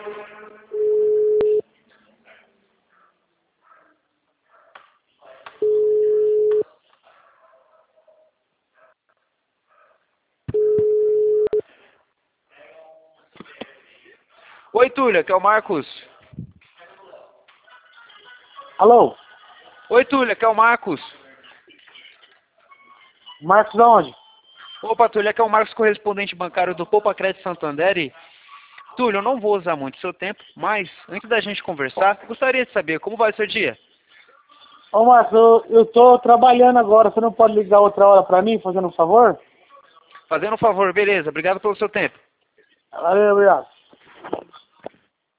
Oi, Túlio, aqui é o Marcos. Alô? Oi, Túlio, aqui é o Marcos. Marcos aonde? Opa, Túlio, aqui é o Marcos, correspondente bancário do Poupa Crédito Santander. E, Túlio, eu não vou usar muito seu tempo, mas antes da gente conversar, gostaria de saber como vai o seu dia. Ô Marcos, eu tô trabalhando agora, você não pode ligar outra hora pra mim, fazendo um favor? Fazendo um favor, beleza, obrigado pelo seu tempo. Valeu, obrigado.